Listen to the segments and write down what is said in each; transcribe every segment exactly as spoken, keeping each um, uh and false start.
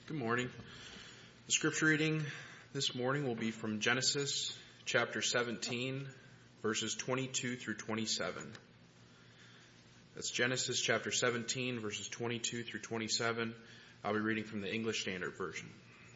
Good morning. The scripture reading this morning will be from Genesis chapter seventeen, verses twenty-two through twenty-seven. That's Genesis chapter seventeen, verses twenty-two through twenty-seven. I'll be reading from the English Standard Version.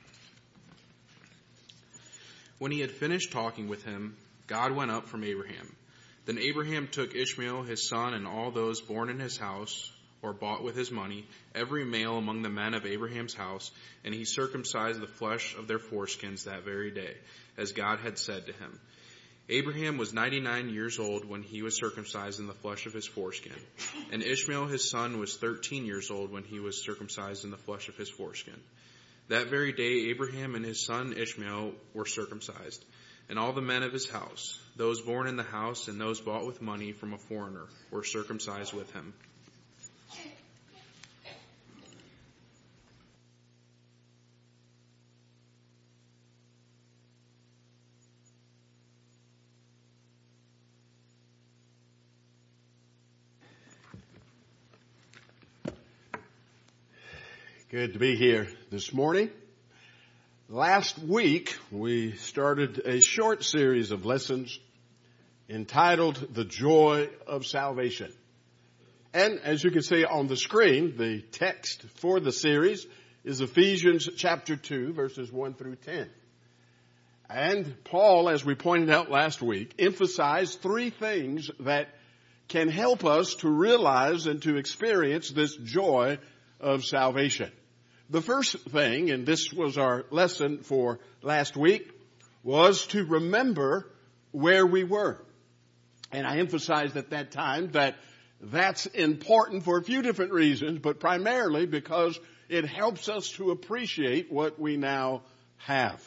When he had finished talking with him, God went up from Abraham. Then Abraham took Ishmael his son and all those born in his house, or bought with his money, every male among the men of Abraham's house, and he circumcised the flesh of their foreskins that very day, as God had said to him. Abraham was ninety-nine years old when he was circumcised in the flesh of his foreskin, and Ishmael his son was thirteen years old when he was circumcised in the flesh of his foreskin. That very day Abraham and his son Ishmael were circumcised, and all the men of his house, those born in the house and those bought with money from a foreigner, were circumcised with him. Good to be here this morning. Last week, we started a short series of lessons entitled The Joy of Salvation. And as you can see on the screen, the text for the series is Ephesians chapter two, verses one through ten. And Paul, as we pointed out last week, emphasized three things that can help us to realize and to experience this joy of salvation. The first thing, and this was our lesson for last week, was to remember where we were. And I emphasized at that time that that's important for a few different reasons, but primarily because it helps us to appreciate what we now have.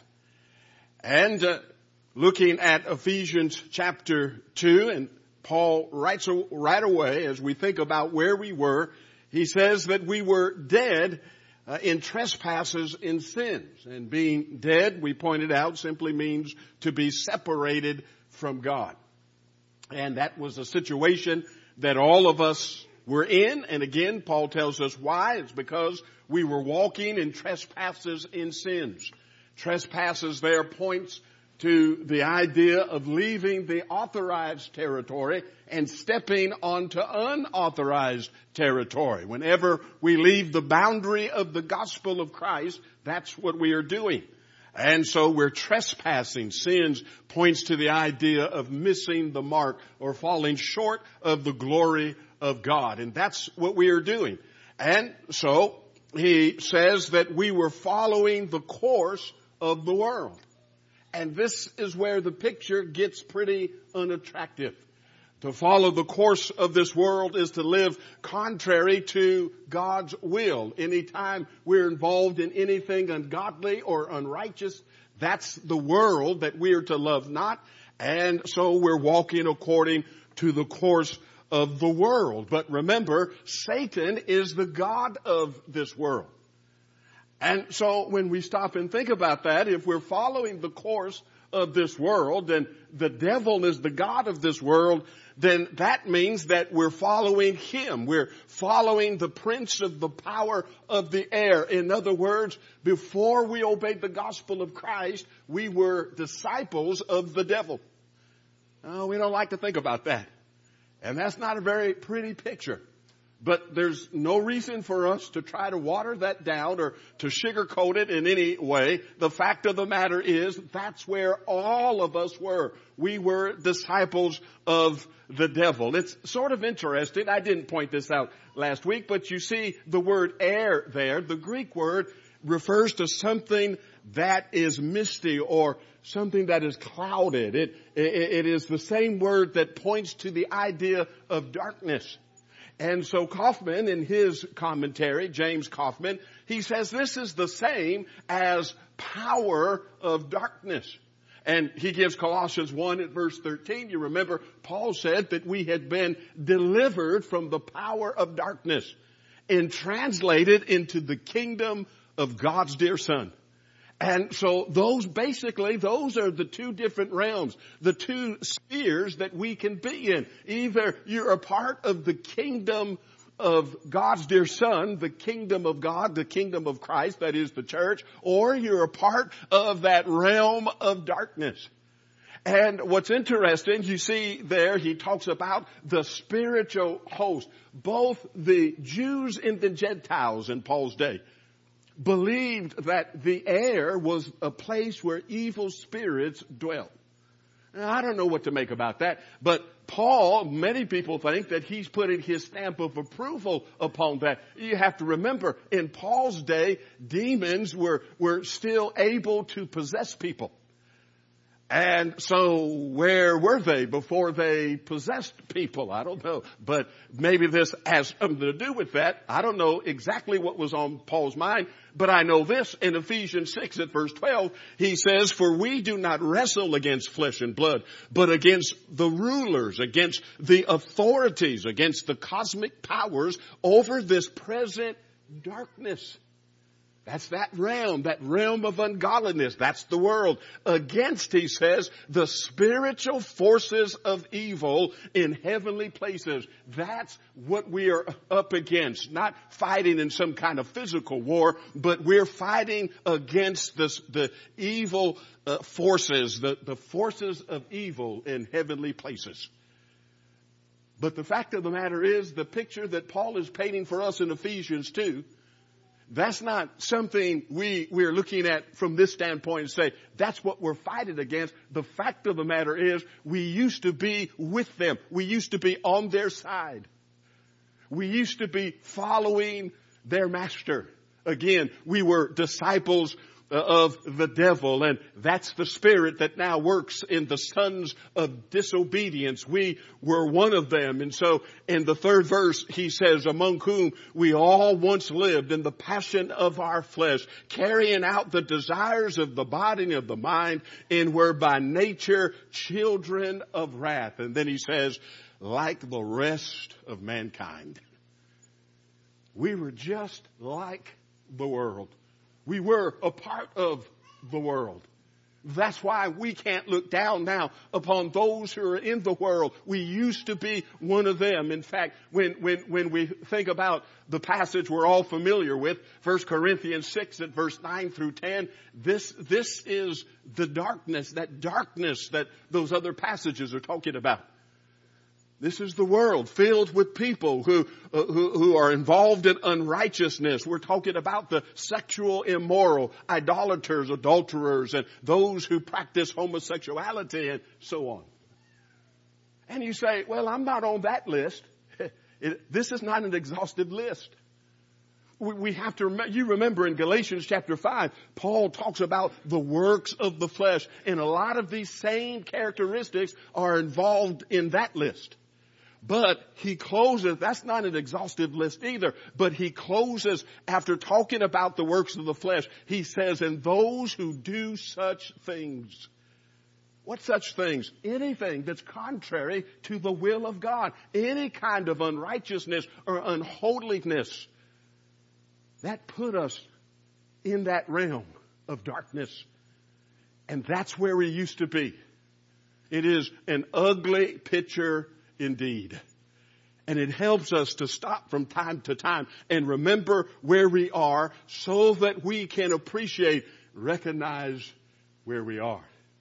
And uh, looking at Ephesians chapter two, and Paul writes right away as we think about where we were, he says that we were dead Uh, in trespasses and sins. And being dead, we pointed out, simply means to be separated from God. And that was a situation that all of us were in. And again, Paul tells us why. It's because we were walking in trespasses and sins. Trespasses there points to the idea of leaving the authorized territory and stepping onto unauthorized territory. Whenever we leave the boundary of the gospel of Christ, that's what we are doing. And so we're trespassing. Sins points to the idea of missing the mark or falling short of the glory of God. And that's what we are doing. And so he says that we were following the course of the world. And this is where the picture gets pretty unattractive. To follow the course of this world is to live contrary to God's will. Anytime we're involved in anything ungodly or unrighteous, that's the world that we are to love not. And so we're walking according to the course of the world. But remember, Satan is the god of this world. And so when we stop and think about that, if we're following the course of this world, then the devil is the god of this world, then that means that we're following him. We're following the prince of the power of the air. In other words, before we obeyed the gospel of Christ, we were disciples of the devil. Oh, we don't like to think about that. And that's not a very pretty picture. But there's no reason for us to try to water that down or to sugarcoat it in any way. The fact of the matter is that's where all of us were. We were disciples of the devil. It's sort of interesting. I didn't point this out last week, but you see the word air there. The Greek word refers to something that is misty or something that is clouded. It, it, it is the same word that points to the idea of darkness. And so Kaufman, in his commentary, James Kaufman, he says this is the same as power of darkness. And he gives Colossians one at verse thirteen. You remember Paul said that we had been delivered from the power of darkness and translated into the kingdom of God's dear Son. And so those basically, those are the two different realms, the two spheres that we can be in. Either you're a part of the kingdom of God's dear Son, the kingdom of God, the kingdom of Christ, that is the church, or you're a part of that realm of darkness. And what's interesting, you see there, he talks about the spiritual host. Both the Jews and the Gentiles in Paul's day believed that the air was a place where evil spirits dwelt. Now, I don't know what to make about that, but Paul, many people think that he's putting his stamp of approval upon that. You have to remember, in Paul's day, demons were, were still able to possess people. And so where were they before they possessed people? I don't know. But maybe this has something to do with that. I don't know exactly what was on Paul's mind. But I know this in Ephesians six at verse twelve. He says, for we do not wrestle against flesh and blood, but against the rulers, against the authorities, against the cosmic powers over this present darkness. That's that realm, that realm of ungodliness. That's the world. Against, he says, the spiritual forces of evil in heavenly places. That's what we are up against. Not fighting in some kind of physical war, but we're fighting against this, the evil uh, forces, the, the forces of evil in heavenly places. But the fact of the matter is, the picture that Paul is painting for us in Ephesians two, that's not something we, we're looking at from this standpoint and say, that's what we're fighting against. The fact of the matter is, we used to be with them. We used to be on their side. We used to be following their master. Again, we were disciples of the devil, and that's the spirit that now works in the sons of disobedience. We were one of them. And so in the third verse, he says, among whom we all once lived in the passion of our flesh, carrying out the desires of the body and of the mind, and were by nature children of wrath. And then he says, like the rest of mankind. We were just like the world. We were a part of the world. That's why we can't look down now upon those who are in the world. We used to be one of them. In fact, when, when, when we think about the passage we're all familiar with, First Corinthians six at verse nine through ten, this, this is the darkness, that darkness that those other passages are talking about. This is the world filled with people who, uh, who, who are involved in unrighteousness. We're talking about the sexual immoral, idolaters, adulterers, and those who practice homosexuality and so on. And you say, well, I'm not on that list. It, this is not an exhaustive list. We, we have to remember, you remember in Galatians chapter five, Paul talks about the works of the flesh. And a lot of these same characteristics are involved in that list. But he closes, that's not an exhaustive list either, but he closes after talking about the works of the flesh. He says, and those who do such things. What such things? Anything that's contrary to the will of God. Any kind of unrighteousness or unholiness. That put us in that realm of darkness. And that's where we used to be. It is an ugly picture indeed. And it helps us to stop from time to time and remember where we are so that we can appreciate, recognize where we are.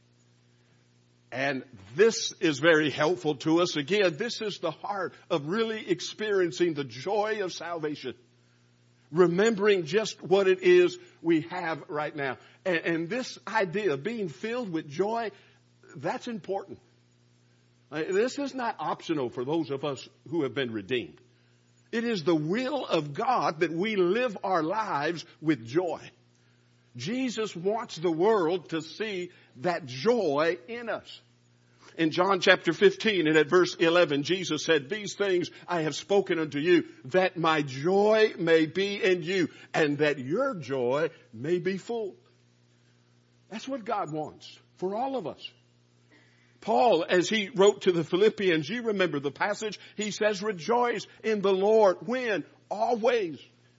And this is very helpful to us. Again, this is the heart of really experiencing the joy of salvation. Remembering just what it is we have right now. And, and this idea of being filled with joy, that's important. This is not optional for those of us who have been redeemed. It is the will of God that we live our lives with joy. Jesus wants the world to see that joy in us. In John chapter fifteen and at verse eleven, Jesus said, these things I have spoken unto you, that my joy may be in you, and that your joy may be full. That's what God wants for all of us. Paul, as he wrote to the Philippians, you remember the passage, he says, rejoice in the Lord. When? Always.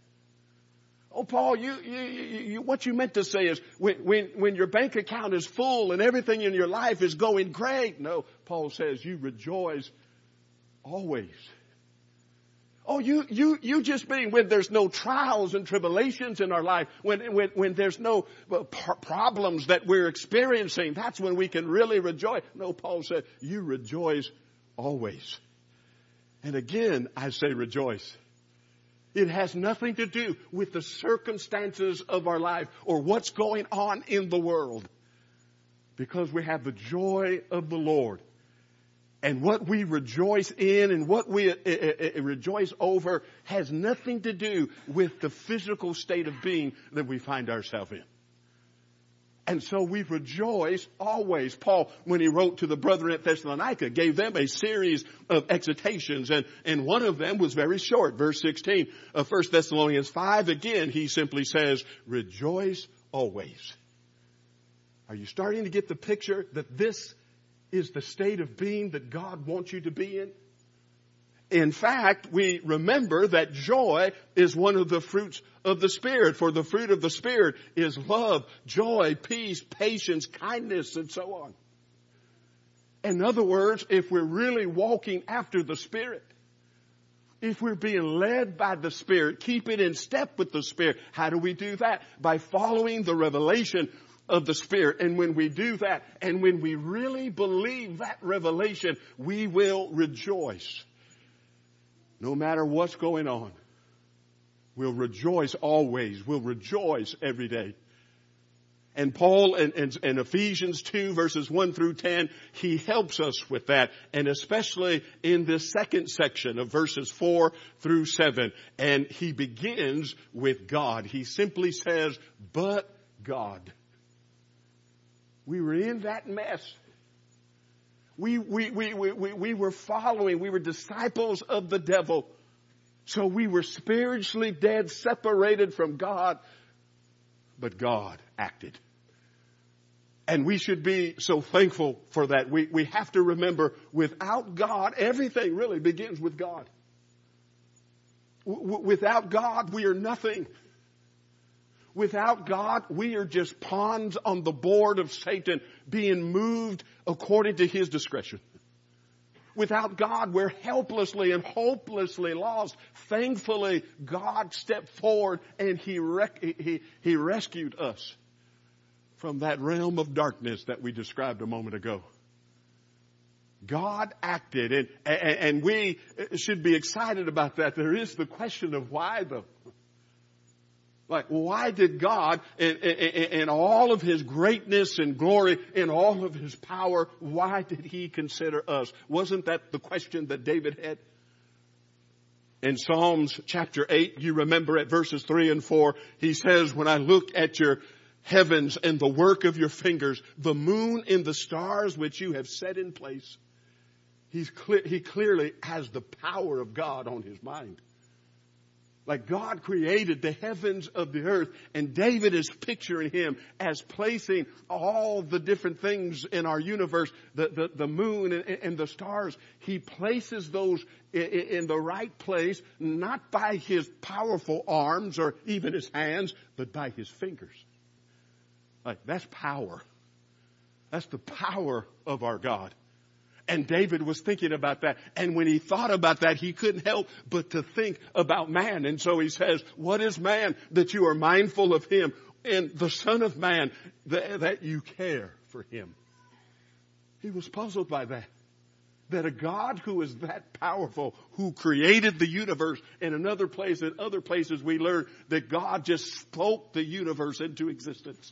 Oh, Paul, you, you, you, what you meant to say is when, when, when your bank account is full and everything in your life is going great. No, Paul says you rejoice always. Oh, you, you, you just mean when there's no trials and tribulations in our life, when, when, when there's no problems that we're experiencing, that's when we can really rejoice. No, Paul said, you rejoice always. And again, I say rejoice. It has nothing to do with the circumstances of our life or what's going on in the world. Because we have the joy of the Lord. And what we rejoice in and what we uh, uh, rejoice over has nothing to do with the physical state of being that we find ourselves in. And so we rejoice always. Paul, when he wrote to the brethren at Thessalonica, gave them a series of exhortations, and, and one of them was very short. Verse sixteen of First Thessalonians five, again, he simply says, rejoice always. Are you starting to get the picture that this is the state of being that God wants you to be in? In fact, we remember that joy is one of the fruits of the Spirit. For the fruit of the Spirit is love, joy, peace, patience, kindness, and so on. In other words, if we're really walking after the Spirit, if we're being led by the Spirit, keeping in step with the Spirit, how do we do that? By following the revelation of the Spirit. And when we do that, and when we really believe that revelation, we will rejoice. No matter what's going on, we'll rejoice always. We'll rejoice every day. And Paul in, in, in Ephesians two verses one through ten, he helps us with that. And especially in this second section of verses four through seven. And he begins with God. He simply says, but God. We were in that mess. We, we, we, we, we, we were following, we were disciples of the devil. So we were spiritually dead, separated from God. But God acted. And we should be so thankful for that. We, we have to remember, without God, everything really begins with God. W- without God, we are nothing. Without God, we are just pawns on the board of Satan, being moved according to his discretion. Without God, we're helplessly and hopelessly lost. Thankfully, God stepped forward and he, rec- he, he rescued us from that realm of darkness that we described a moment ago. God acted, and, and, and we should be excited about that. There is the question of why, though. Like, why did God, in, in, in all of his greatness and glory, in all of his power, why did he consider us? Wasn't that the question that David had? In Psalms chapter eight, you remember at verses three and four, he says, when I look at your heavens and the work of your fingers, the moon and the stars which you have set in place. He's clear, he clearly has the power of God on his mind. Like God created the heavens of the earth, and David is picturing him as placing all the different things in our universe, the, the, the moon and, and the stars. He places those in, in the right place, not by his powerful arms or even his hands, but by his fingers. Like, that's power. That's the power of our God. And David was thinking about that. And when he thought about that, he couldn't help but to think about man. And so he says, what is man that you are mindful of him? And the Son of Man that, that you care for him. He was puzzled by that. That a God who is that powerful, who created the universe, in another place, in other places we learn that God just spoke the universe into existence.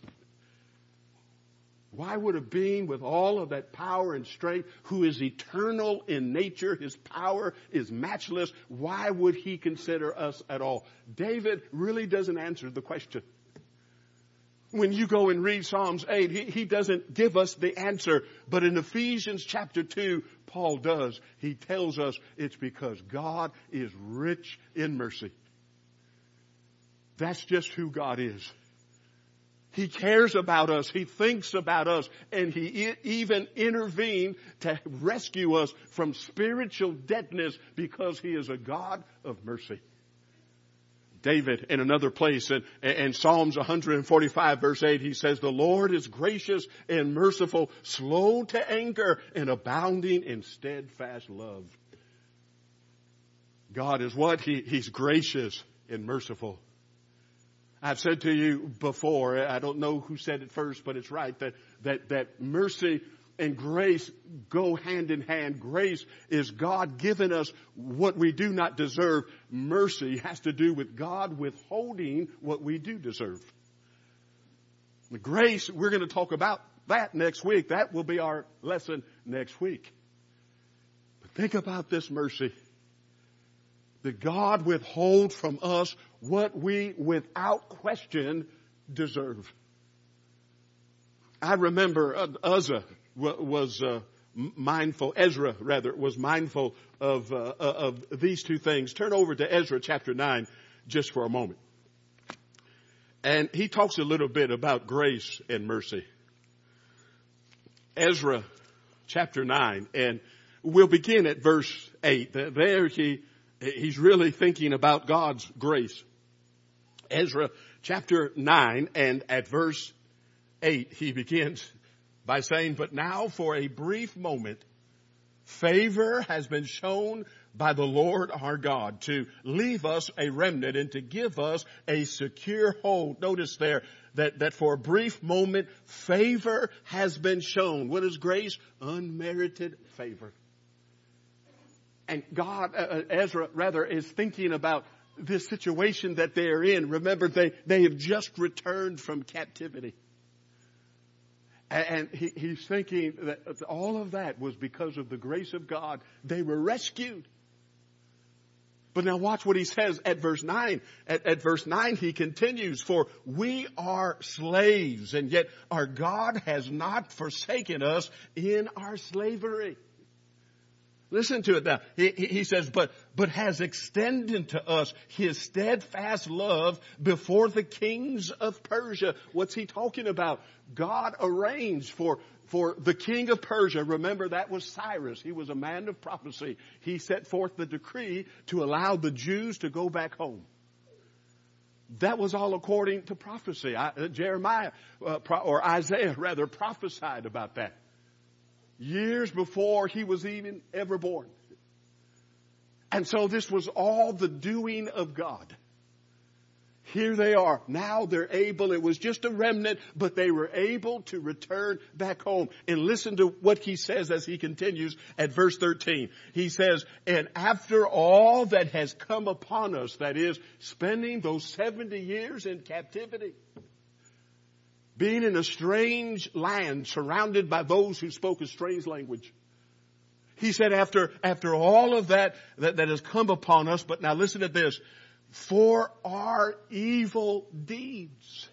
Why would a being with all of that power and strength, who is eternal in nature, his power is matchless, why would he consider us at all? David really doesn't answer the question. When you go and read Psalms eight, he, he doesn't give us the answer. But in Ephesians chapter two, Paul does. He tells us it's because God is rich in mercy. That's just who God is. He cares about us. He thinks about us. And he even intervened to rescue us from spiritual deadness because he is a God of mercy. David, in another place, in, in Psalms one forty-five, verse eight, he says, the Lord is gracious and merciful, slow to anger, and abounding in steadfast love. God is what? He, he's gracious and merciful. I've said to you before, I don't know who said it first, but it's right, that, that, that mercy and grace go hand in hand. Grace is God giving us what we do not deserve. Mercy has to do with God withholding what we do deserve. The grace, we're going to talk about that next week. That will be our lesson next week. But think about this mercy. That God withholds from us what we, without question, deserve. I remember uh, Uzzah was uh, mindful, Ezra rather, was mindful of, uh, of these two things. Turn over to Ezra chapter nine just for a moment. And he talks a little bit about grace and mercy. Ezra chapter nine, and we'll begin at verse eight. There he, he's really thinking about God's grace. Ezra chapter nine, and at verse eight, he begins by saying, "But now for a brief moment, favor has been shown by the Lord our God to leave us a remnant and to give us a secure hold." Notice there that, that for a brief moment, favor has been shown. What is grace? Unmerited favor. And God, uh, Ezra rather, is thinking about this situation that they are in. Remember, they, they have just returned from captivity. And he, he's thinking that all of that was because of the grace of God. They were rescued. But now watch what he says at verse nine. At, at verse nine he continues, "For we are slaves, and yet our God has not forsaken us in our slavery." Listen to it now. He, he says, but, but has extended to us his steadfast love before the kings of Persia. What's he talking about? God arranged for, for the king of Persia. Remember, that was Cyrus. He was a man of prophecy. He set forth the decree to allow the Jews to go back home. That was all according to prophecy. I, Jeremiah, uh, pro, or Isaiah rather, prophesied about that. Years before he was even ever born. And so this was all the doing of God. Here they are. Now they're able, it was just a remnant, but they were able to return back home. And listen to what he says as he continues at verse thirteen. He says, "And after all that has come upon us," that is, spending those seventy years in captivity, being in a strange land surrounded by those who spoke a strange language. He said after, after all of that, that, that has come upon us, but now listen to this, "for our evil deeds."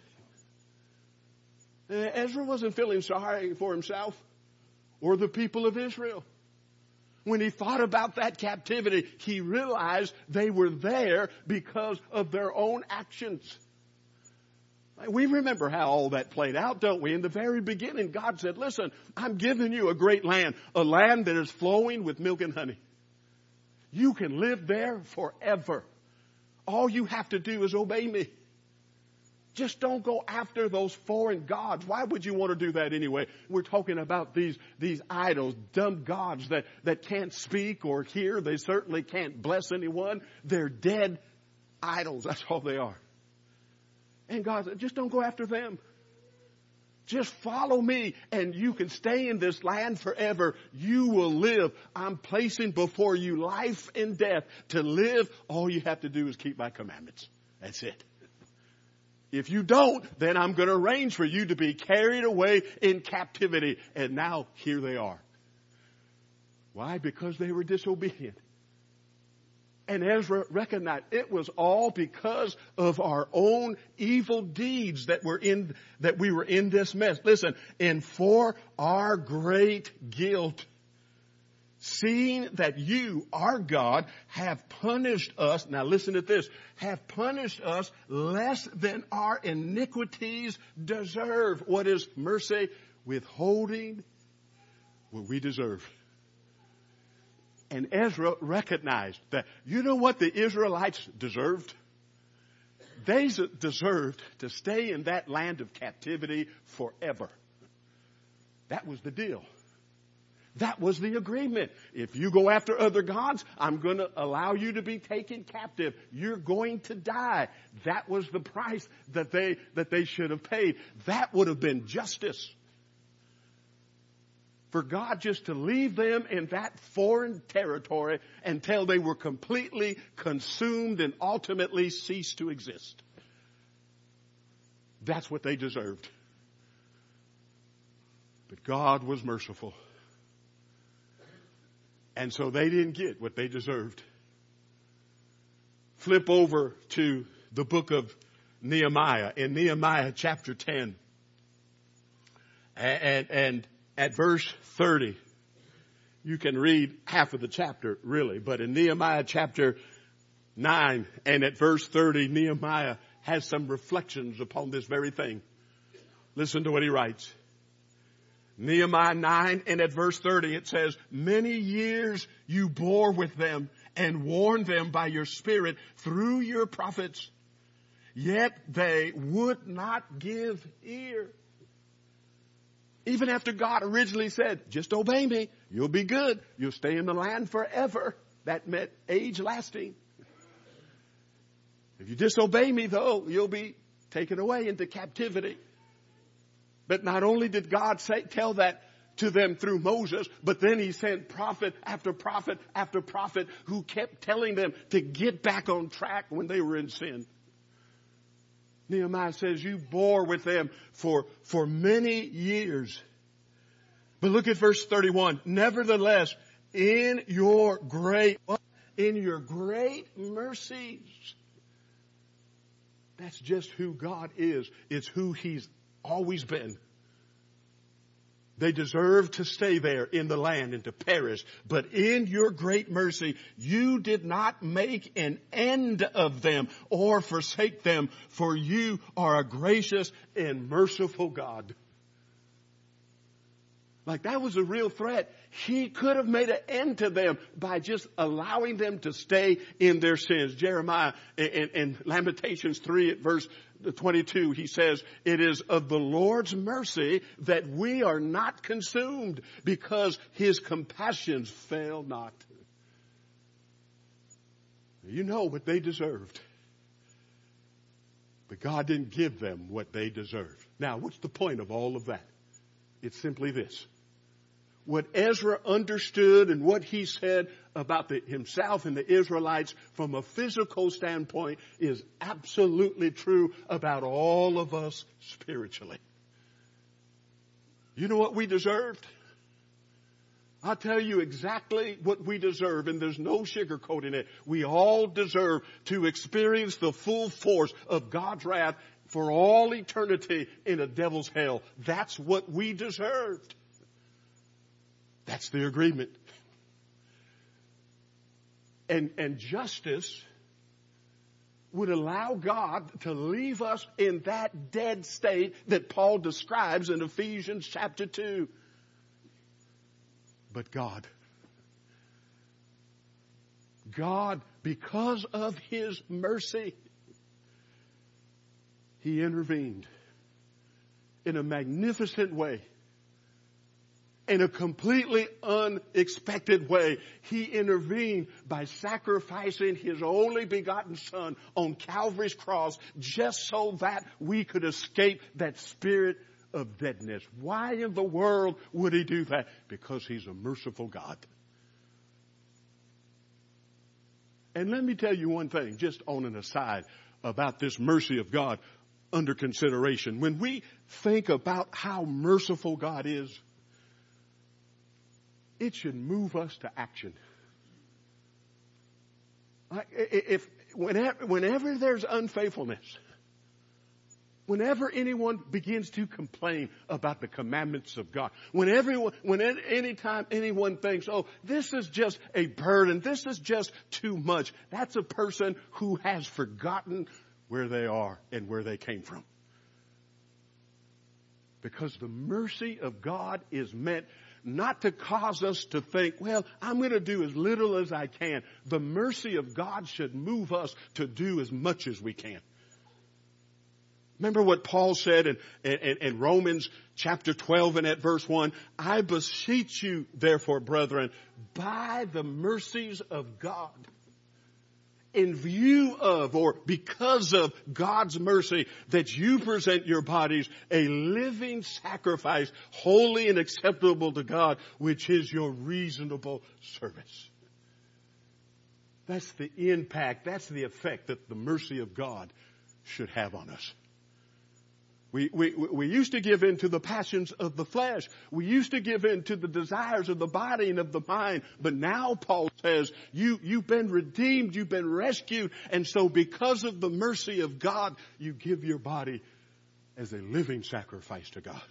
Ezra wasn't feeling sorry for himself or the people of Israel. When he thought about that captivity, he realized they were there because of their own actions. We remember how all that played out, don't we? In the very beginning, God said, "Listen, I'm giving you a great land, a land that is flowing with milk and honey. You can live there forever. All you have to do is obey me. Just don't go after those foreign gods." Why would you want to do that anyway? We're talking about these, these idols, dumb gods that, that can't speak or hear. They certainly can't bless anyone. They're dead idols. That's all they are. And God said, just don't go after them. Just follow me and you can stay in this land forever. You will live. I'm placing before you life and death. To live, all you have to do is keep my commandments. That's it. If you don't, then I'm going to arrange for you to be carried away in captivity. And now here they are. Why? Because they were disobedient. And Ezra recognized it was all because of our own evil deeds that were in, that we were in this mess. Listen, and for our great guilt, seeing that you, our God, have punished us. Now listen to this. Have punished us less than our iniquities deserve. What is mercy? Withholding what we deserve. And Ezra recognized that, you know what the Israelites deserved? They deserved to stay in that land of captivity forever. That was the deal. That was the agreement. If you go after other gods, I'm going to allow you to be taken captive. You're going to die. That was the price that they, that they should have paid. That would have been justice. For God just to leave them in that foreign territory until they were completely consumed and ultimately ceased to exist. That's what they deserved. But God was merciful. And so they didn't get what they deserved. Flip over to the book of Nehemiah, in Nehemiah chapter ten. And, and, and at verse thirty, you can read half of the chapter really, but in Nehemiah chapter nine and at verse thirty, Nehemiah has some reflections upon this very thing. Listen to what he writes. Nehemiah nine and at verse thirty it says, many years you bore with them and warned them by your spirit through your prophets, yet they would not give ear. Even after God originally said, just obey me, you'll be good, you'll stay in the land forever. That meant age lasting. If you disobey me though, you'll be taken away into captivity. But not only did God say, tell that to them through Moses, but then he sent prophet after prophet after prophet who kept telling them to get back on track when they were in sin. Nehemiah says, you bore with them for, for many years. But look at verse thirty-one. Nevertheless, in your great, in your great mercies. That's just who God is. It's who he's always been. They deserve to stay there in the land and to perish. But in your great mercy, you did not make an end of them or forsake them, for you are a gracious and merciful God. Like that was a real threat. He could have made an end to them by just allowing them to stay in their sins. Jeremiah in, in Lamentations three at verse twenty-two, he says, it is of the Lord's mercy that we are not consumed because his compassions fail not. You know what they deserved. But God didn't give them what they deserved. Now, what's the point of all of that? It's simply this. What Ezra understood and what he said about the, himself and the Israelites from a physical standpoint is absolutely true about all of us spiritually. You know what we deserved? I'll tell you exactly what we deserve, and there's no sugarcoating it. We all deserve to experience the full force of God's wrath for all eternity in a devil's hell. That's what we deserved. That's the agreement. And, and justice would allow God to leave us in that dead state that Paul describes in Ephesians chapter two. But God, God, because of his mercy, he intervened in a magnificent way. In a completely unexpected way, he intervened by sacrificing his only begotten son on Calvary's cross just so that we could escape that spirit of deadness. Why in the world would he do that? Because he's a merciful God. And let me tell you one thing, just on an aside, about this mercy of God under consideration. When we think about how merciful God is, it should move us to action. If whenever, whenever there's unfaithfulness, whenever anyone begins to complain about the commandments of God, whenever, when any time anyone thinks, oh, this is just a burden, this is just too much, that's a person who has forgotten where they are and where they came from. Because the mercy of God is meant not to cause us to think, well, I'm going to do as little as I can. The mercy of God should move us to do as much as we can. Remember what Paul said in, in, in Romans chapter twelve and at verse one, I beseech you, therefore, brethren, by the mercies of God, in view of or because of God's mercy, that you present your bodies a living sacrifice, holy and acceptable to God, which is your reasonable service. That's the impact, that's the effect that the mercy of God should have on us. We, we, we used to give in to the passions of the flesh. We used to give in to the desires of the body and of the mind. But now Paul says, you, you've been redeemed, you've been rescued. And so because of the mercy of God, you give your body as a living sacrifice to God.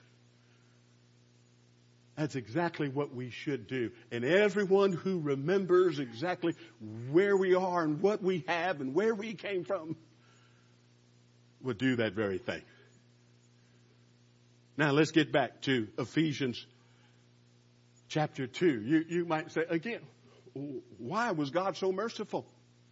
That's exactly what we should do. And everyone who remembers exactly where we are and what we have and where we came from would do that very thing. Now let's get back to Ephesians chapter two. You, you might say, again, why was God so merciful?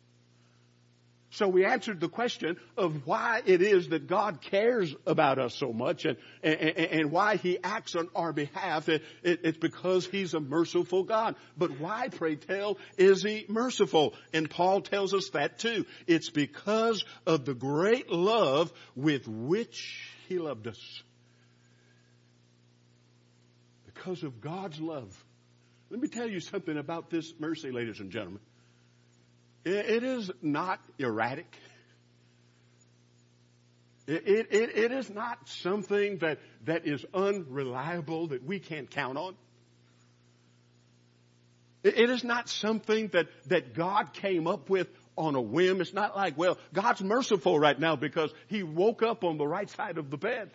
So we answered the question of why it is that God cares about us so much and, and, and why He acts on our behalf. It, it, it's because He's a merciful God. But why, pray tell, is He merciful? And Paul tells us that too. It's because of the great love with which He loved us. Because of God's love. Let me tell you something about this mercy, ladies and gentlemen. It is not erratic. It, it, it is not something that, that is unreliable, that we can't count on. It, it is not something that, that God came up with on a whim. It's not like, well, God's merciful right now because He woke up on the right side of the bed.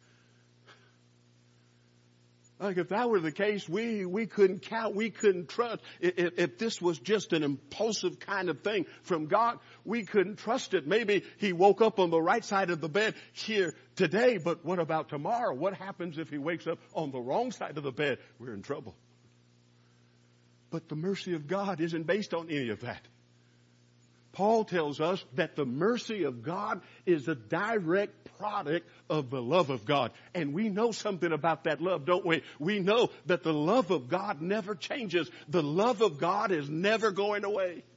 Like if that were the case, we, we couldn't count, we couldn't trust. If, if this was just an impulsive kind of thing from God, we couldn't trust it. Maybe He woke up on the right side of the bed here today, but what about tomorrow? What happens if He wakes up on the wrong side of the bed? We're in trouble. But the mercy of God isn't based on any of that. Paul tells us that the mercy of God is a direct product of the love of God. And we know something about that love, don't we? We know that the love of God never changes. The love of God is never going away.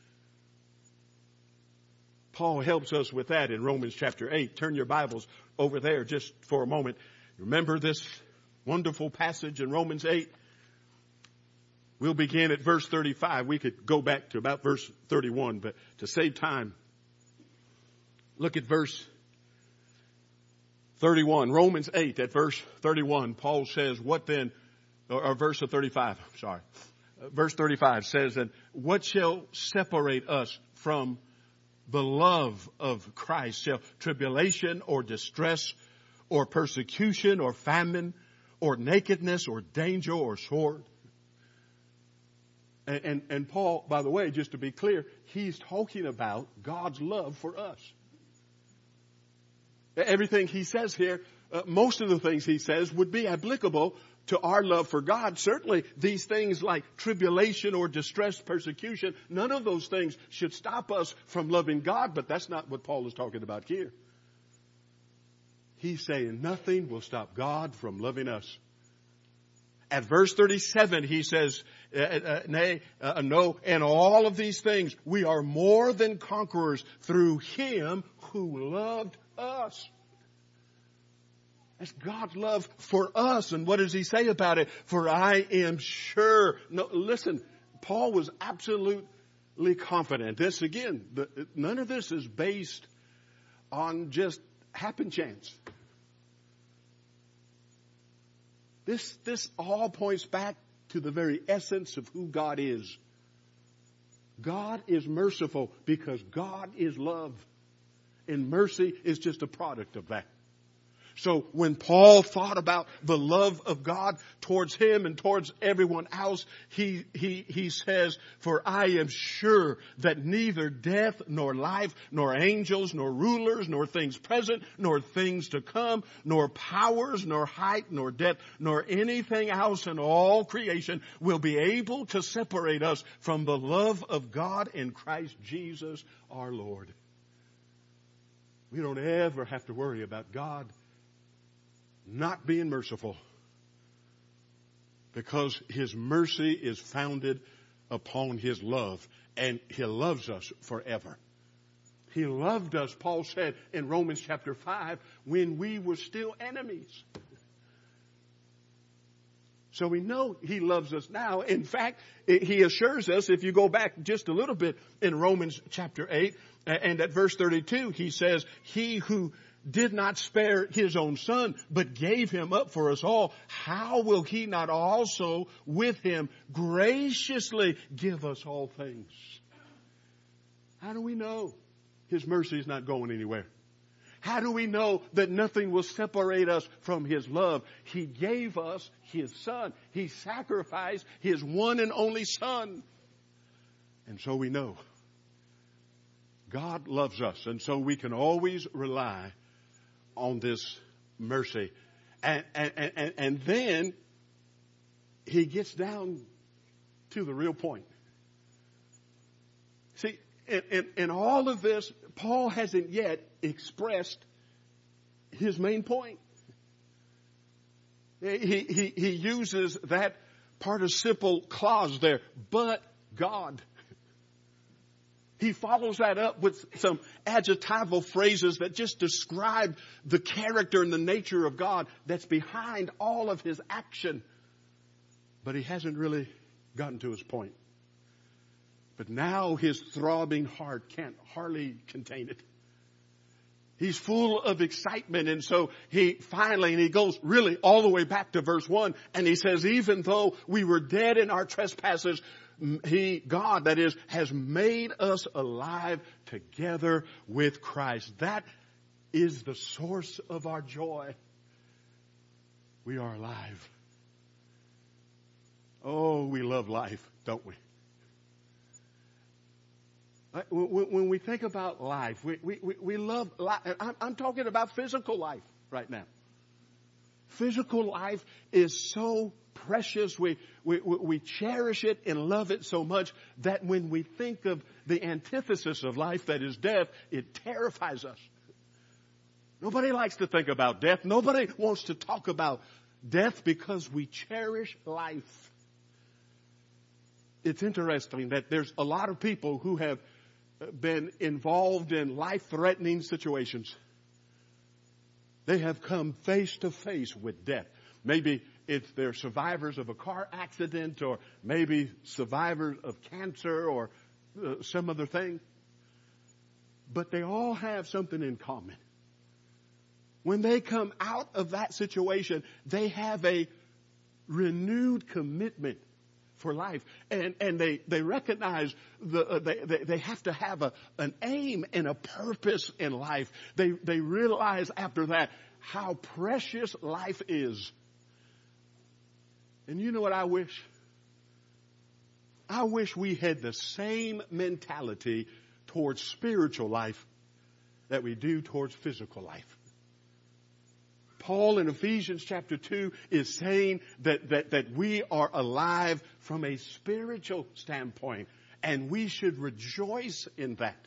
Paul helps us with that in Romans chapter eight. Turn your Bibles over there just for a moment. Remember this wonderful passage in Romans eight? We'll begin at verse thirty-five. We could go back to about verse thirty-one, but to save time, look at verse thirty-one. Romans eight at verse thirty-one, Paul says, what then, or, or verse of thirty-five, sorry. Uh, verse thirty-five says, and what shall separate us from the love of Christ? Shall tribulation or distress or persecution or famine or nakedness or danger or sword? And, and, and Paul, by the way, just to be clear, he's talking about God's love for us. Everything he says here, uh, most of the things he says would be applicable to our love for God. Certainly these things like tribulation or distress, persecution, none of those things should stop us from loving God, but that's not what Paul is talking about here. He's saying nothing will stop God from loving us. At verse thirty-seven, he says, uh, uh, nay, uh, no, and all of these things, we are more than conquerors through Him who loved us. That's God's love for us. And what does He say about it? For I am sure. No, listen, Paul was absolutely confident. This again, the, none of this is based on just happen chance. This, this all points back to the very essence of who God is. God is merciful because God is love. And mercy is just a product of that. So when Paul thought about the love of God towards him and towards everyone else, he, he, he says, for I am sure that neither death nor life, nor angels, nor rulers, nor things present, nor things to come, nor powers, nor height, nor depth, nor anything else in all creation will be able to separate us from the love of God in Christ Jesus our Lord. We don't ever have to worry about God not being merciful, because His mercy is founded upon His love, and He loves us forever. He loved us, Paul said in Romans chapter five, when we were still enemies. So we know He loves us now. In fact, He assures us, if you go back just a little bit in Romans chapter eight, and at verse thirty-two, He says, He who did not spare His own Son, but gave Him up for us all, how will He not also with Him graciously give us all things? How do we know His mercy is not going anywhere? How do we know that nothing will separate us from His love? He gave us His Son. He sacrificed His one and only Son. And so we know God loves us. And so we can always rely on this mercy. And, and, and, and then He gets down to the real point. See, in, in, in all of this, Paul hasn't yet expressed his main point. He, he, he uses that participle clause there, but God. He follows that up with some adjectival phrases that just describe the character and the nature of God that's behind all of His action. But he hasn't really gotten to his point. But now his throbbing heart can't hardly contain it. He's full of excitement. And so he finally, and he goes really all the way back to verse one. And he says, even though we were dead in our trespasses, He, God, that is, has made us alive together with Christ. That is the source of our joy. We are alive. Oh, we love life, don't we? When we think about life, we, we, we love life. I'm talking about physical life right now. Physical life is so precious. We, we, we cherish it and love it so much that when we think of the antithesis of life, that is death, it terrifies us. Nobody likes to think about death. Nobody wants to talk about death because we cherish life. It's interesting that there's a lot of people who have been involved in life-threatening situations. They have come face to face with death. Maybe it's they're survivors of a car accident, or maybe survivors of cancer, or uh, some other thing. But they all have something in common. When they come out of that situation, they have a renewed commitment for life. And, and they, they recognize the, uh, they, they, they have to have a, an aim and a purpose in life. They, they realize after that how precious life is. And you know what I wish? I wish we had the same mentality towards spiritual life that we do towards physical life. Paul in Ephesians chapter two is saying that, that, that we are alive from a spiritual standpoint, and we should rejoice in that.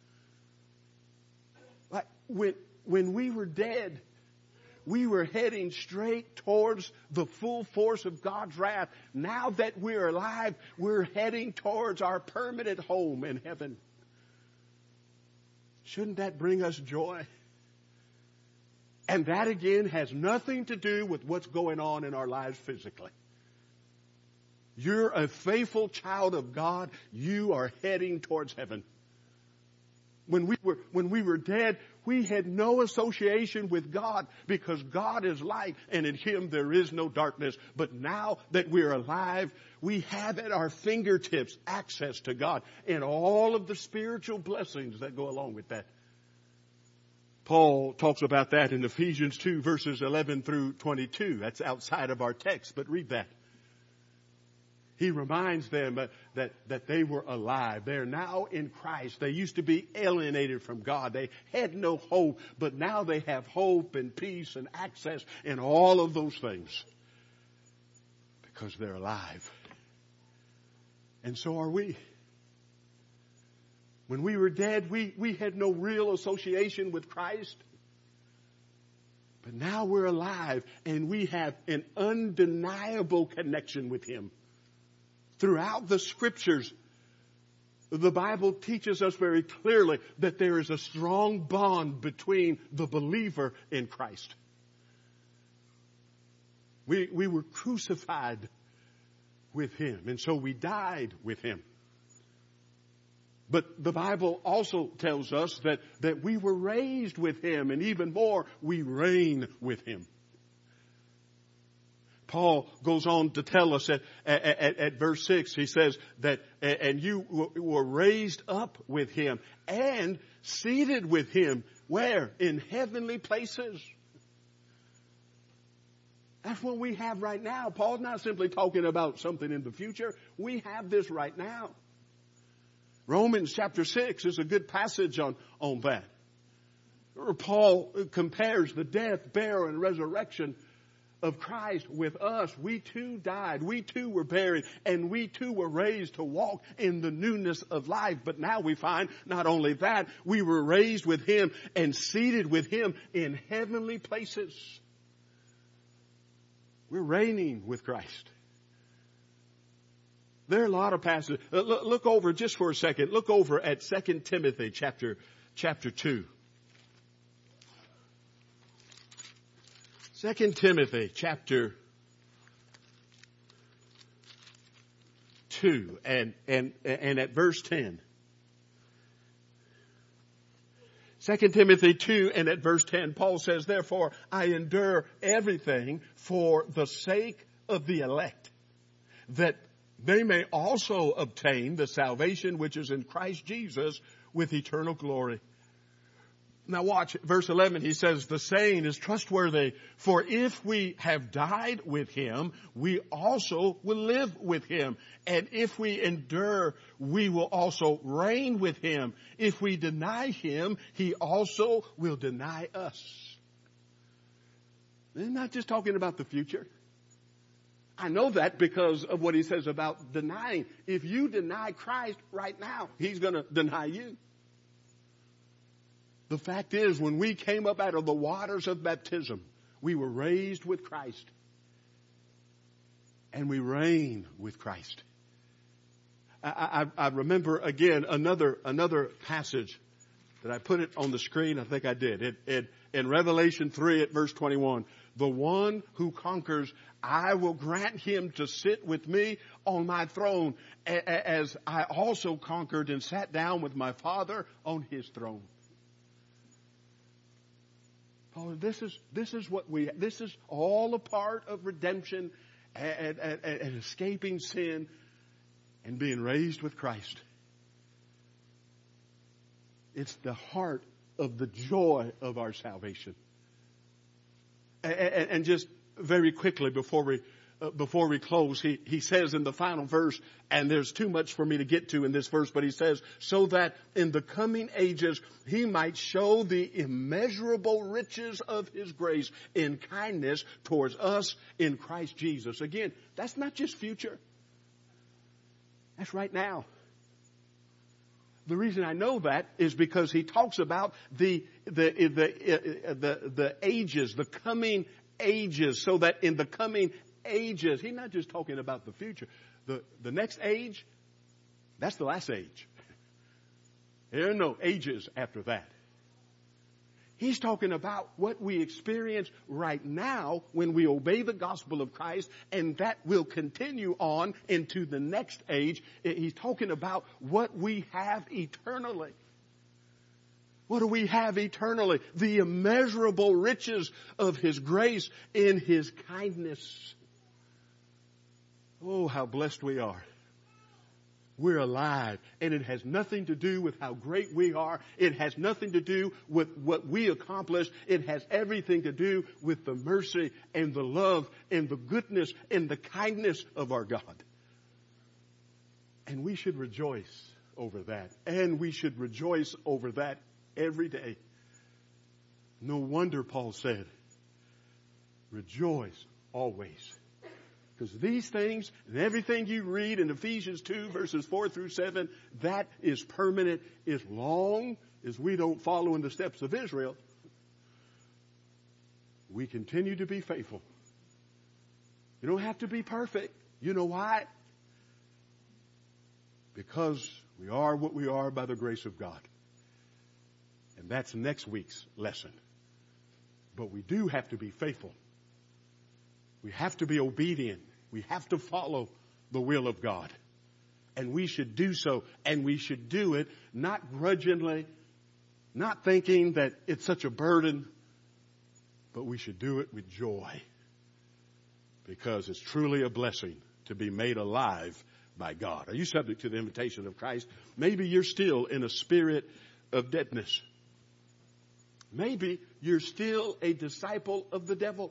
Like when, when we were dead, we were heading straight towards the full force of God's wrath. Now that we're alive, we're heading towards our permanent home in heaven. Shouldn't that bring us joy? And that again has nothing to do with what's going on in our lives physically. You're a faithful child of God. You are heading towards heaven. When we were, when we were dead, we had no association with God because God is light and in Him there is no darkness. But now that we're alive, we have at our fingertips access to God and all of the spiritual blessings that go along with that. Paul talks about that in Ephesians two, verses eleven through twenty-two. That's outside of our text, but read that. He reminds them that, that they were alive. They're now in Christ. They used to be alienated from God. They had no hope, but now they have hope and peace and access and all of those things because they're alive. And so are we. When we were dead, we, we had no real association with Christ. But now we're alive and we have an undeniable connection with Him. Throughout the Scriptures, the Bible teaches us very clearly that there is a strong bond between the believer and Christ. We, we were crucified with Him, and so we died with Him. But the Bible also tells us that, that we were raised with Him, and even more, we reign with Him. Paul goes on to tell us at, at, at, at verse six, he says that, and you were raised up with Him and seated with Him. Where? In heavenly places. That's what we have right now. Paul's not simply talking about something in the future. We have this right now. Romans chapter six is a good passage on, on that. Paul compares the death, burial, and resurrection of Christ with us. We too died. We too were buried. And we too were raised to walk in the newness of life. But now we find not only that, we were raised with Him and seated with Him in heavenly places. We're reigning with Christ. There are a lot of passages. Look, look over just for a second. Look over at Second Timothy chapter, chapter two. Second Timothy chapter two and, and, and at verse ten. Second Timothy two and at verse ten, Paul says, therefore, I endure everything for the sake of the elect, that they may also obtain the salvation which is in Christ Jesus with eternal glory. Now watch, verse eleven, he says, the saying is trustworthy, for if we have died with Him, we also will live with Him. And if we endure, we will also reign with Him. If we deny Him, He also will deny us. They're not just talking about the future. I know that because of what he says about denying. If you deny Christ right now, He's going to deny you. The fact is, when we came up out of the waters of baptism, we were raised with Christ. And we reign with Christ. I, I, I remember again another, another passage. Did I put it on the screen? I think I did. It, it, in Revelation three at verse twenty-one, the one who conquers, I will grant him to sit with me on my throne, as I also conquered and sat down with my Father on His throne. Paul, this is, this is what we, this is all a part of redemption and, and, and escaping sin and being raised with Christ. It's the heart of the joy of our salvation. And, and, and just very quickly before we, uh, before we close, he, he says in the final verse, and there's too much for me to get to in this verse, but he says, so that in the coming ages He might show the immeasurable riches of His grace in kindness towards us in Christ Jesus. Again, that's not just future. That's right now. The reason I know that is because he talks about the, the, the, the, the ages, the coming ages, so that in the coming ages, he's not just talking about the future. The, the next age, that's the last age. There are no ages after that. He's talking about what we experience right now when we obey the gospel of Christ, and that will continue on into the next age. He's talking about what we have eternally. What do we have eternally? The immeasurable riches of His grace in His kindness. Oh, how blessed we are. We're alive, and it has nothing to do with how great we are. It has nothing to do with what we accomplish. It has everything to do with the mercy and the love and the goodness and the kindness of our God. And we should rejoice over that. And we should rejoice over that every day. No wonder Paul said, rejoice always. Because these things and everything you read in Ephesians two verses four through seven, that is permanent as long as we don't follow in the steps of Israel. We continue to be faithful. You don't have to be perfect. You know why? Because we are what we are by the grace of God. And that's next week's lesson. But we do have to be faithful. We have to be obedient. We have to follow the will of God. And we should do so. And we should do it not grudgingly, not thinking that it's such a burden, but we should do it with joy. Because it's truly a blessing to be made alive by God. Are you subject to the invitation of Christ? Maybe you're still in a spirit of deadness. Maybe you're still a disciple of the devil.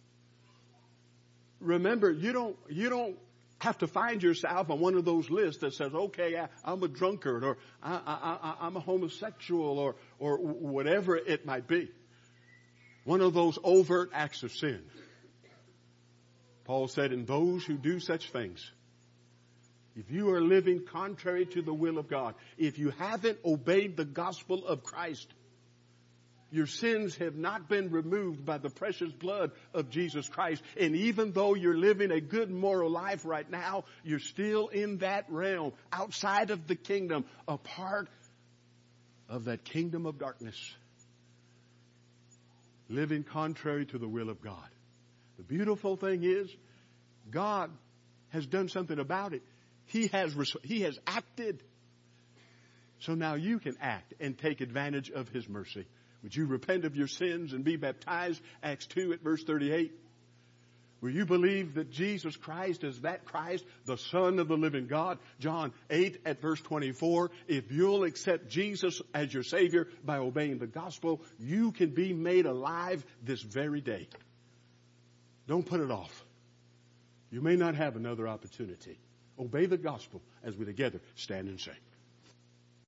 Remember, you don't, you don't have to find yourself on one of those lists that says, okay, I, I'm a drunkard, or I, I, I, I'm a homosexual, or, or whatever it might be. One of those overt acts of sin. Paul said, and those who do such things, if you are living contrary to the will of God, if you haven't obeyed the gospel of Christ, your sins have not been removed by the precious blood of Jesus Christ. And even though you're living a good moral life right now, you're still in that realm, outside of the kingdom, a part of that kingdom of darkness, living contrary to the will of God. The beautiful thing is, God has done something about it. He has, he has acted. So now you can act and take advantage of His mercy. Would you repent of your sins and be baptized? Acts two at verse thirty-eight. Will you believe that Jesus Christ is that Christ, the Son of the living God? John eight at verse twenty-four. If you'll accept Jesus as your Savior by obeying the gospel, you can be made alive this very day. Don't put it off. You may not have another opportunity. Obey the gospel as we together stand and sing.